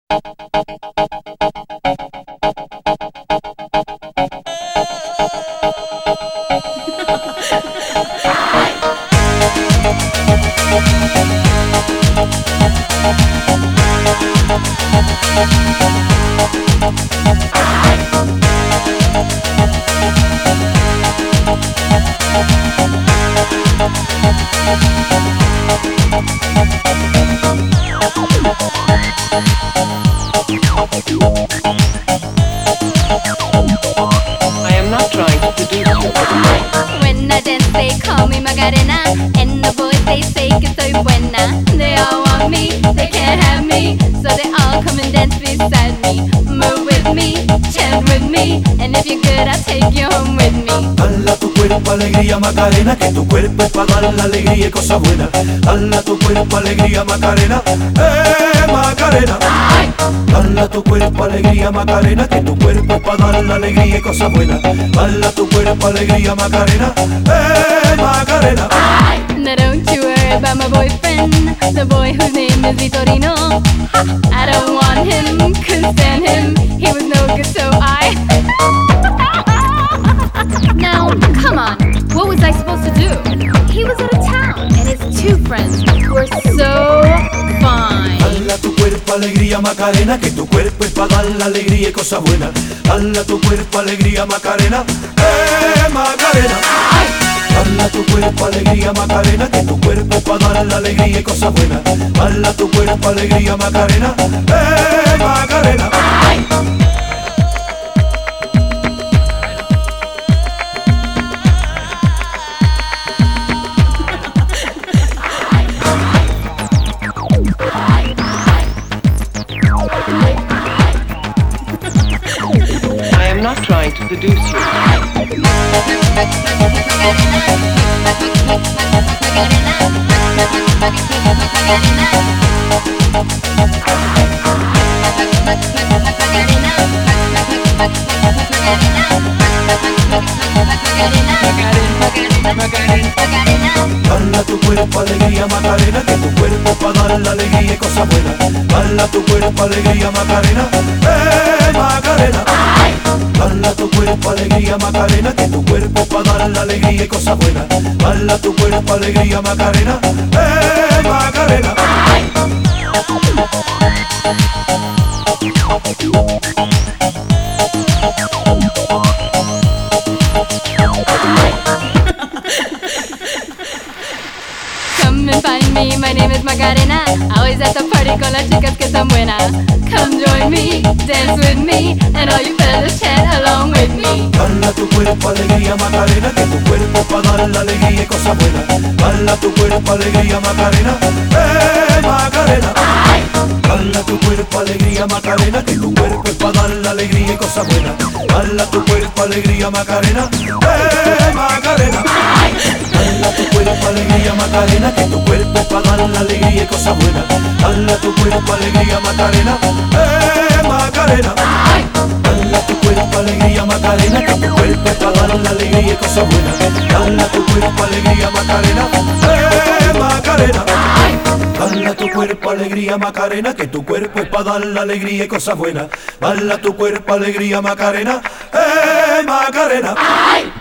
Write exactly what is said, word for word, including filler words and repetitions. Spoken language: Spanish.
I am not trying to seduce you. When I dance they call me Macarena, and the boys they say que soy buena. They all want me, they can't have me, so they all come and dance beside me. Move with me, chant with me, and if you're good I'll take you home with me. Hala tu cuerpo alegría Macarena, que tu cuerpo es para dar la alegría y cosas buenas. Hala tu cuerpo alegría Macarena, eh Macarena. Hala tu cuerpo alegría Macarena, que tu cuerpo es para dar la alegría y cosas buenas. Hala tu cuerpo alegría Macarena, eh Macarena. Now don't you worry about my boyfriend, the boy whose name is Vitorino. I don't want him, couldn't stand him, he was no good so I Now, come on, what was I supposed to do? He was out of town, and his two friends were so fine. Hala tu cuerpo alegría Macarena, que tu cuerpo es para dar la alegría y cosas buenas. Hala tu cuerpo alegría Macarena, eh Macarena. Hala tu cuerpo alegría Macarena, que tu cuerpo es para dar la alegría y cosas buenas. Hala tu cuerpo alegría Macarena, eh Macarena. I am not trying to seduce you. Hala tu cuerpo alegría Macarena, que tu cuerpo es para dar la alegría y cosas buenas. Hala tu cuerpo alegría Macarena, eh Macarena. Hala tu cuerpo alegría Macarena, que tu cuerpo es para dar la alegría y cosas buenas. Hala tu cuerpo alegría Macarena, eh Macarena. Come and find me, my name is Macarena. Always at the party con las chicas que están buenas. Come join me, dance with me, and all you fellas chant along with me. Hala tu cuerpo alegría Macarena, que tu cuerpo es para dar la alegría y cosas buenas. Hala tu cuerpo alegría Macarena, eh Macarena. Hala tu cuerpo alegría Macarena, que tu cuerpo es para dar la alegría y cosas buenas. Hala tu cuerpo alegría Macarena, eh Macarena. Hala tu cuerpo alegría Macarena, que tu cuerpo es para dar la alegría y cosas buenas. Hala tu cuerpo alegría Macarena, eh Macarena. Hala tu cuerpo alegría Macarena, que tu cuerpo es para dar la alegría y cosas buenas. Hala tu cuerpo alegría Macarena, eh Macarena. Hala tu cuerpo alegría Macarena, que tu cuerpo es para dar la alegría y cosas buenas. Hala tu cuerpo alegría Macarena, eh Macarena.